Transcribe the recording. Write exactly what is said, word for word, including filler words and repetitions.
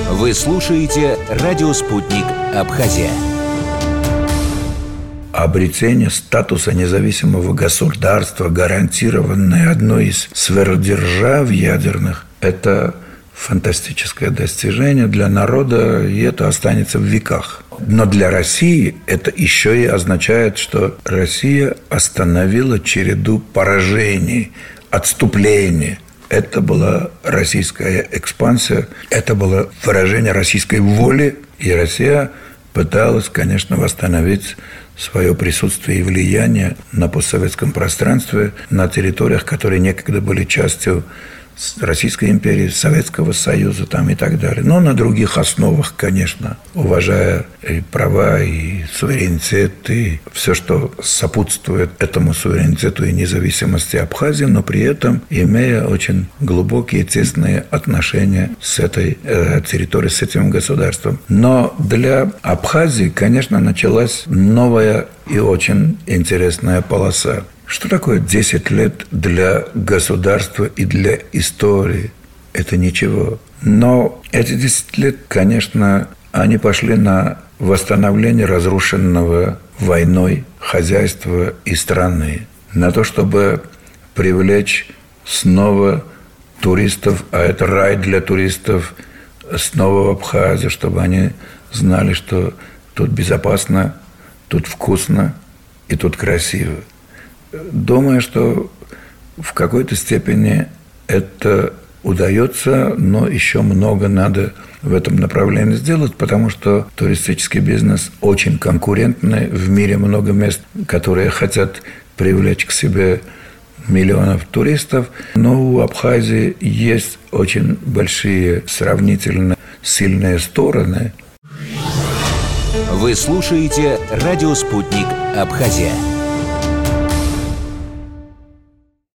Вы слушаете «Радио Спутник. Абхазия». Обретение статуса независимого государства, гарантированное одной из сверхдержав ядерных, это фантастическое достижение для народа, и это останется в веках. Но для России это еще и означает, что Россия остановила череду поражений, отступлений. Это была российская экспансия, это было выражение российской воли, и Россия пыталась, конечно, восстановить свое присутствие и влияние на постсоветском пространстве, на территориях, которые некогда были частью Российской империи, Советского Союза там и так далее. Но на других основах, конечно, уважая и права, и суверенитет, и все, что сопутствует этому суверенитету и независимости Абхазии, но при этом имея очень глубокие, тесные отношения с этой э, территорией, с этим государством. Но для Абхазии, конечно, началась новая и очень интересная полоса. Что такое десять лет для государства и для истории? Это ничего. Но эти десять лет, конечно, они пошли на восстановление разрушенного войной хозяйства и страны. На то, чтобы привлечь снова туристов, а это рай для туристов, снова в Абхазию, чтобы они знали, что тут безопасно, тут вкусно и тут красиво. Думаю, что в какой-то степени это удается, но еще много надо в этом направлении сделать, потому что туристический бизнес очень конкурентный. В мире много мест, которые хотят привлечь к себе миллионов туристов. Но у Абхазии есть очень большие сравнительно сильные стороны. Вы слушаете «Радио Спутник. Абхазия».